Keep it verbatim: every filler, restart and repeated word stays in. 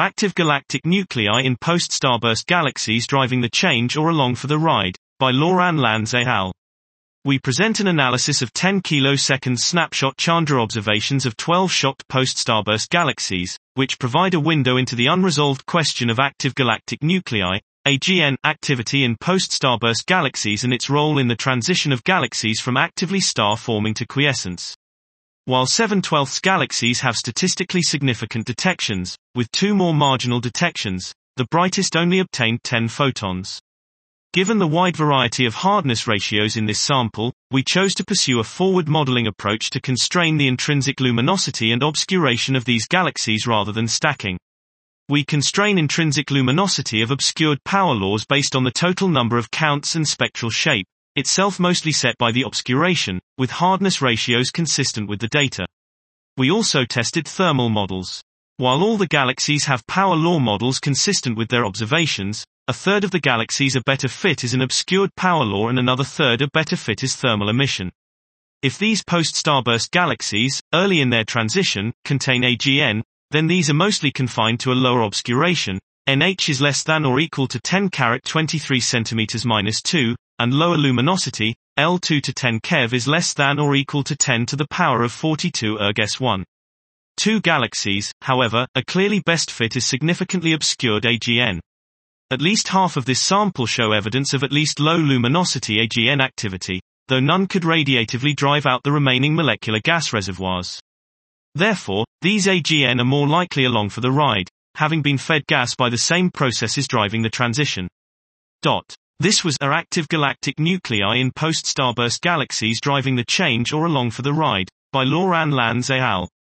active galactic nuclei in post-starburst galaxies driving the change or along for the ride? By Laurent Lanz et al. We present an analysis of ten kilosecond snapshot Chandra observations of twelve shocked post-starburst galaxies, which provide a window into the unresolved question of active galactic nuclei, A G N, activity in post-starburst galaxies and its role in the transition of galaxies from actively star-forming to quiescence. While seven twelfths galaxies have statistically significant detections, with two more marginal detections, the brightest only obtained ten photons. Given the wide variety of hardness ratios in this sample, we chose to pursue a forward modeling approach to constrain the intrinsic luminosity and obscuration of these galaxies rather than stacking. We constrain intrinsic luminosity of obscured power laws based on the total number of counts and spectral shape, itself mostly set by the obscuration, with hardness ratios consistent with the data. We also tested thermal models. While all the galaxies have power law models consistent with their observations, a third of the galaxies a better fit is an obscured power law and another third a better fit is thermal emission. If these post-starburst galaxies, early in their transition, contain A G N, then these are mostly confined to a lower obscuration, N H is less than or equal to ten carat twenty-three centimeters minus two, and lower luminosity, L two to ten keV is less than or equal to ten to the power of forty-two erg S one. Two galaxies, however, a clearly best fit is significantly obscured A G N. At least half of this sample show evidence of at least low luminosity A G N activity, though none could radiatively drive out the remaining molecular gas reservoirs. Therefore, these A G N are more likely along for the ride, having been fed gas by the same processes driving the transition. Dot. This was Are active galactic nuclei in post-starburst galaxies driving the change or along for the ride? By Laurent Lanz et al.